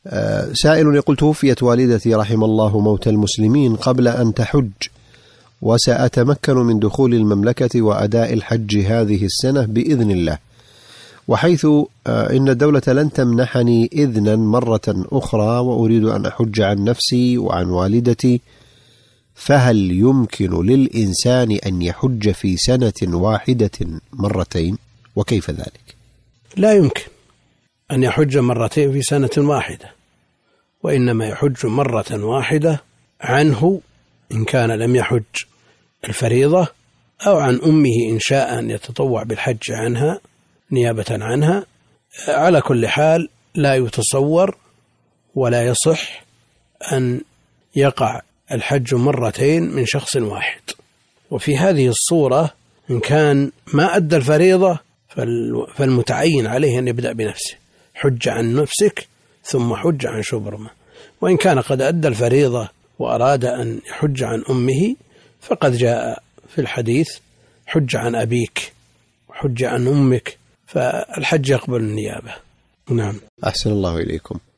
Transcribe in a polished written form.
سائل يقول: توفيت والدتي رحم الله موتى المسلمين قبل أن تحج، وسأتمكن من دخول المملكة وأداء الحج هذه السنة بإذن الله، وحيث إن الدولة لن تمنحني إذنا مرة أخرى وأريد أن أحج عن نفسي وعن والدتي، فهل يمكن للإنسان أن يحج في سنة واحدة مرتين؟ وكيف ذلك؟ لا يمكن أن يحج مرتين في سنة واحدة، وإنما يحج مرة واحدة عنه إن كان لم يحج الفريضة، أو عن أمه إن شاء أن يتطوع بالحج عنها نيابة عنها. على كل حال لا يتصور ولا يصح أن يقع الحج مرتين من شخص واحد. وفي هذه الصورة إن كان ما أدى الفريضة فالمتعين عليه أن يبدأ بنفسه، حج عن نفسك ثم حج عن شبرمة. وإن كان قد أدى الفريضة وأراد أن يحج عن أمه فقد جاء في الحديث: حج عن أبيك وحج عن أمك، فالحج يقبل النيابة. نعم. أحسن الله إليكم.